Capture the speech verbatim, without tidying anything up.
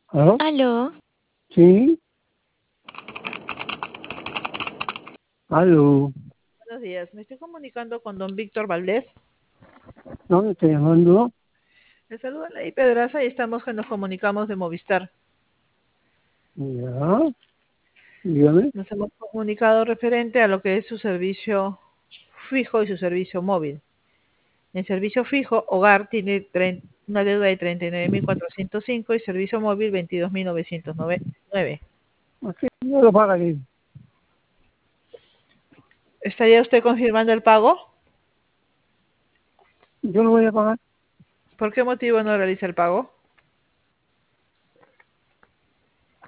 ¿Aló? Aló, Sí, aló. Buenos días, me estoy comunicando con don Víctor Valdés. ¿Dónde está llamando? Le saluda Ley Pedraza y estamos que nos comunicamos de Movistar. Ya, dígame. Nos hemos comunicado referente a lo que es su servicio fijo y su servicio móvil. En servicio fijo, Hogar tiene tre- una deuda de treinta y nueve mil cuatrocientos cinco y servicio móvil veintidós mil novecientos nueve. Aquí no lo paga aquí. ¿Estaría usted confirmando el pago? Yo lo voy a pagar. ¿Por qué motivo no realiza el pago?